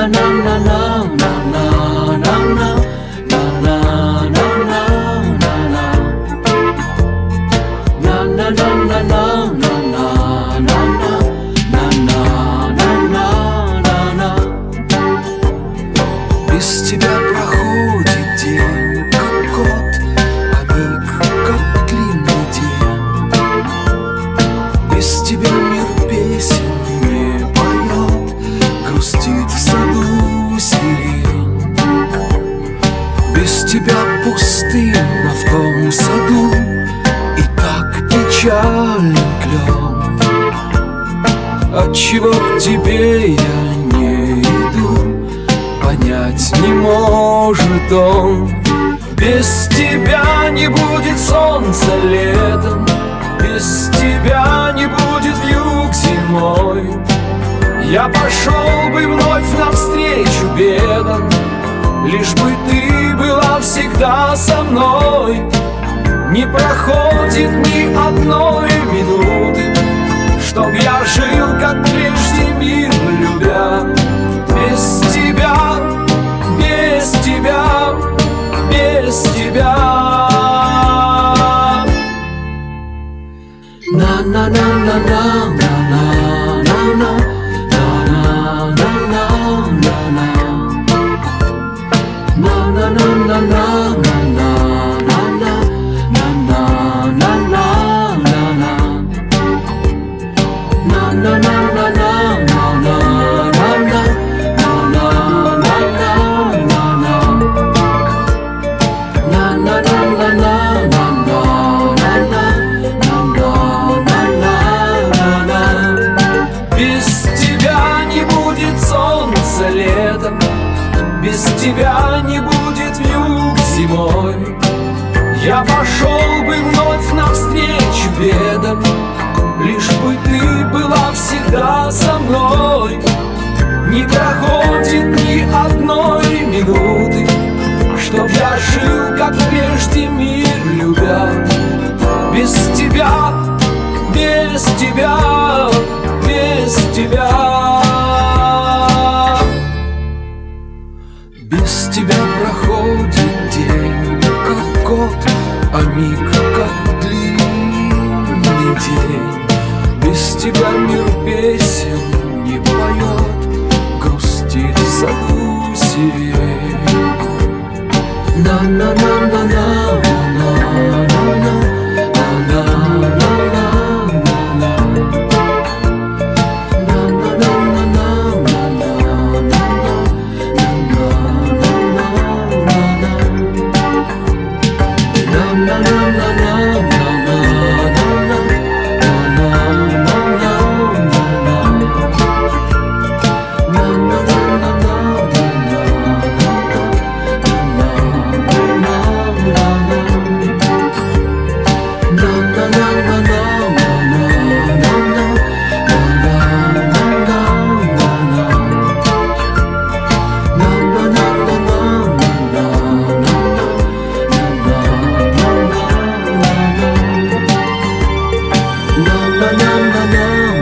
Без тебя проходит день, как год, а миг, как длинный день. Без тебя мир песен не поет, грустит в саду сирень. Без тебя пустынно в том саду, и так печален клен. Отчего к тебе я не иду, понять не может он. Без тебя не будет солнца летом, без тебя не будет вьюг зимой. Я пошел бы вновь навстречу бедам, лишь бы ты была всегда со мной. Не проходит ни одной минуты, чтоб я жил, как прежде, мир любя. Без тебя, без тебя, без тебя. Летом, без тебя не будет вьюг зимой. Я пошел бы вновь навстречу бедам, лишь бы ты была всегда со мной. Не проходит ни одной минуты, чтоб я жил, как прежде, мир любя. Без тебя, без тебя, без тебя. Без тебя проходит день, как год, а миг, как длинный день. Без тебя мир песен не поет, грустит в саду сирень. Na na na na na.